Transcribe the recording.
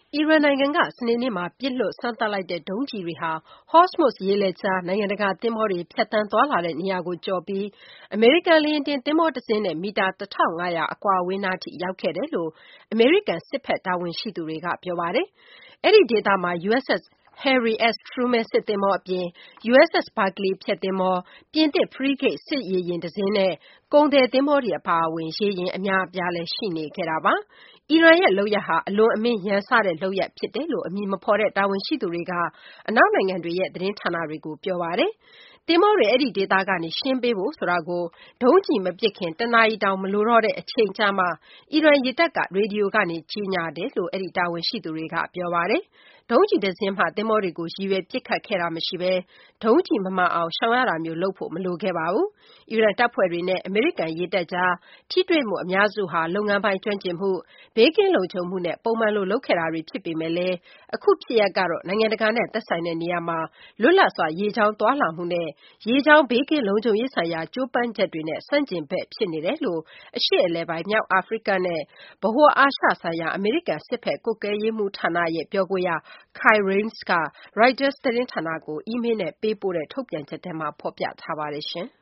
အီရန်နိုင်ငံက စနေနေ့မှာ ပစ်လွှတ်စမ်းသပ်လိုက်တဲ့ဒုံးကျည်တွေဟာ Hormuz ရေလက်ကြား နိုင်ငံတကာသင်္ဘောတွေဖြတ်သန်းသွားလာတဲ့နေရာကိုကျော်ပြီး အမေရိကန်လေယာဉ်တင်သင်္ဘောတစင်းနဲ့ မီတာ ၁,၅၀၀ အကွာအဝေးနားထိရောက်ခဲ့တယ်လို့ အမေရိကန်စစ်ဘက်တာဝန်ရှိသူတွေကပြောပါတယ်။ အဲဒီဒေသမှာ USS Harry S. Truman စစ်သင်္ဘောအပြင် USS Berkeley ဖျက်သင်္ဘော၊ ပြင်သစ် frigate စစ်ရေယာဉ်တစင်းနဲ့ ကုန်သည်သင်္ဘောတွေအပါအဝင် ရေယာဉ်အများအပြားလည်းရှိနေခဲ့တာပါ။ အီရန်ရဲ့လုပ်ရပ်ဟာ အလွန်အမင်းရန်စတဲ့လုပ်ရပ်ဖြစ်တယ်လို့ အမည်မဖော်တဲ့တာဝန်ရှိသူတွေက အနောက်နိုင်ငံတွေရဲ့သတင်းဌာနတွေကိုပြောပါတယ်။ သင်္ဘောတွေ အဲဒီဒေသကနေရှင်းပေးဖို့ဆိုတာကို ဒုံးကျည်မပစ်ခင် တနာရီတောင်မလိုတော့တဲ့အချိန်ကျမှ အီရန်ရေတပ်က ရေဒီယိုကနေကြေညာတယ်လို့ အဲဒီတာဝန်ရှိသူတွေကပြောပါတယ်။ ဒုံးကျည်တစင်းမှ သင်္ဘောတွေကိုရည်ရွယ်ပစ်ခတ်ခဲ့တာမရှိဘဲ ဒုံးကျည်မမှန်အောင်ရှောင်ရတာမျိုးလုပ်ဖို့မလိုခဲ့ပါဘူး။ အီရန်တပ်ဖွဲ့တွေနဲ့ အမေရိကန်ရေတပ်ကြား ထိတွေ့မှုအများစုဟာ လုပ်ငန်းပိုင်းကျွမ်းကျင်မှု၊ ဘေးကင်းလုံခြုံမှုနဲ့ ပုံမှန်လိုလုပ်ခဲ့တာတွေဖြစ်ပေမယ့်လည်း အခုဖြစ်ရပ်ကတော့ နိုင်ငံတကာနဲ့သက်ဆိုင်တဲ့နေရာမှာ လွတ်လပ်စွာရေကြောင်းသွားလာမှုနဲ့ ရေကြောင်းဘေးကင်းလုံခြုံရေးဆိုင်ရာကြိုးပမ်းချက်တွေနဲ့ဆန့်ကျင်ဘက်ဖြစ်နေတယ်လို့ အရှေ့အလယ်ပိုင်း၊ မြောက်အာဖရိကနဲ့ ဗဟိုအာရှဆိုင်ရာ အမေရိကန်စစ်ဘက်ကွပ်ကဲရေးမှူးဌာနရဲ့ပြောခွင့်ရ Kai Reyes က ရိုက်တာသတင်းဌာနကို အီးမေးလ်နဲ့ပေးပို့တဲ့ထုတ်ပြန်ချက်ထဲမှာဖော်ပြထားပါတယ်။